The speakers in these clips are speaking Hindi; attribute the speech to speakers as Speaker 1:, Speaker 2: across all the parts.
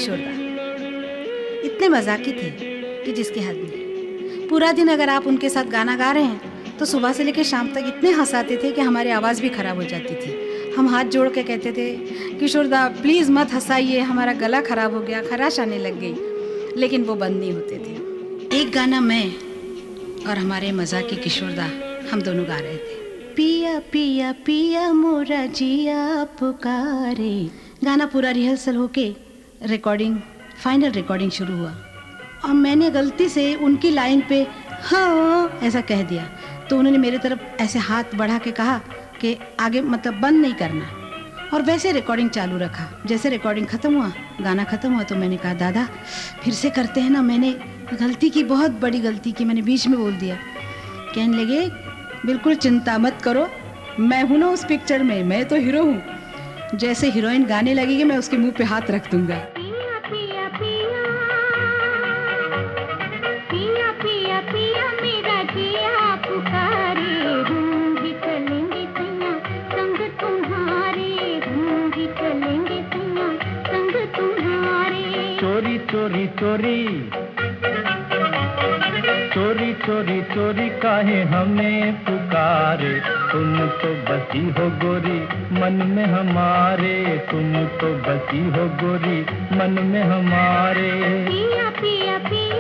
Speaker 1: किशोरदा इतने मजाकी थे कि जिसकी हद नहीं। पूरा दिन अगर आप उनके साथ गाना गा रहे हैं तो सुबह से लेकर शाम तक इतने हंसाते थे कि हमारी आवाज़ भी ख़राब हो जाती थी। हम हाथ जोड़ के कहते थे, किशोरदा प्लीज़ मत हंसाइए, हमारा गला ख़राब हो गया, खराश आने लग गई, लेकिन वो बंद नहीं होते थे। एक गाना मैं और हमारे मजाकी किशोरदा हम दोनों गा रहे थे, पिया पिया पिया मोरा जिया पुकारे। गाना पूरा रिहर्सल होके फाइनल रिकॉर्डिंग शुरू हुआ और मैंने गलती से उनकी लाइन पे हाँ ऐसा कह दिया, तो उन्होंने मेरे तरफ ऐसे हाथ बढ़ा के कहा कि आगे मतलब बंद नहीं करना, और वैसे रिकॉर्डिंग चालू रखा। जैसे रिकॉर्डिंग ख़त्म हुआ, गाना ख़त्म हुआ, तो मैंने कहा दादा फिर से करते हैं ना, मैंने गलती की, बहुत बड़ी गलती की, मैंने बीच में बोल दिया। कहने लगे बिल्कुल चिंता मत करो, मैं हूँ ना उस पिक्चर में, मैं तो हीरो हूँ। जैसे हीरोइन गाने लगेगी मैं उसके मुंह पे हाथ रख दूंगा। पिया पिया पिया पिया पिया पिया मेरा जिया पुकारे, हम भी चलेंगे सैया संग तुम्हारे, हम भी चलेंगे सैया संग तुम्हारे।
Speaker 2: चोरी चोरी चोरी चोरी चोरी चोरी काहे हमें पुकारे, तुम तो बसी हो गोरी मन में हमारे, तुम तो बसी हो गोरी मन में हमारे।
Speaker 1: पिया पिया पिया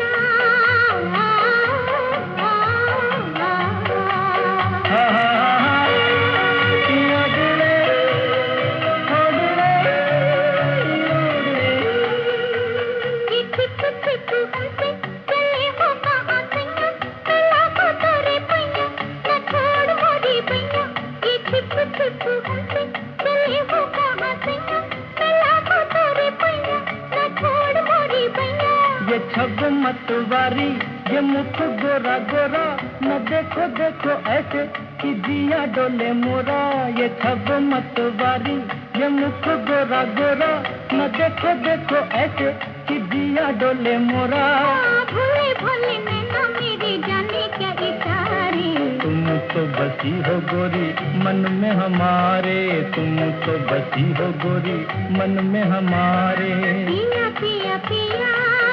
Speaker 2: ये छब मतवारी ये मुख गोरा गोरा, न देखो देखो ऐसे कि जिया डोले मोरा। ये छब मतवारी ये मुख गोरा गोरा, न देखो देखो ऐसे कि जिया डोले मोरा।
Speaker 1: भोले भोले नैना मेरे जाने क्या इशारे,
Speaker 2: तुम तो बसी हो गोरी मन में हमारे, तुम तो बसी हो गोरी मन में हमारे।
Speaker 1: पिया पिया पिया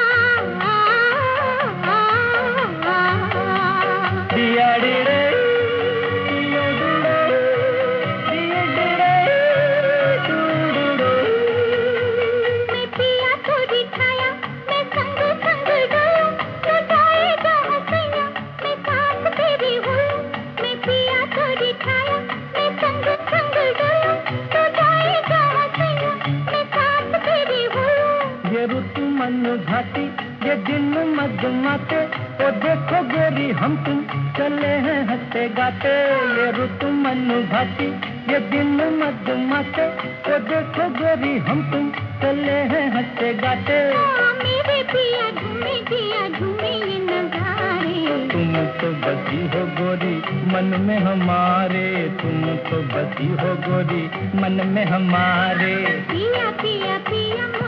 Speaker 2: दियाड़ी रे
Speaker 1: मैं पिया को दिखाया, मैं संग संग गया, तो जाएगा हंसैया मैं साथ तेरी हूँ। मैं पिया को दिखाया, मैं संग संग गया, तो जाएगा हंसैया मैं साथ तेरी हूँ।
Speaker 2: ये ऋतु मन घाटी ये दिन मधुमाते, ओ देखो गोरी हम तुम चले हैं हंसते गाते। ये ऋतु मन घाटी ये दिन मधुमाते, ओ देखो गोरी हम तुम चले हैं हंसते गाते।
Speaker 1: मेरे पिया झूमे ये नजारे,
Speaker 2: तुम तो बसी हो गोरी मन में हमारे, तुम तो बसी हो गोरी मन में हमारे।
Speaker 1: पिया पिया पिया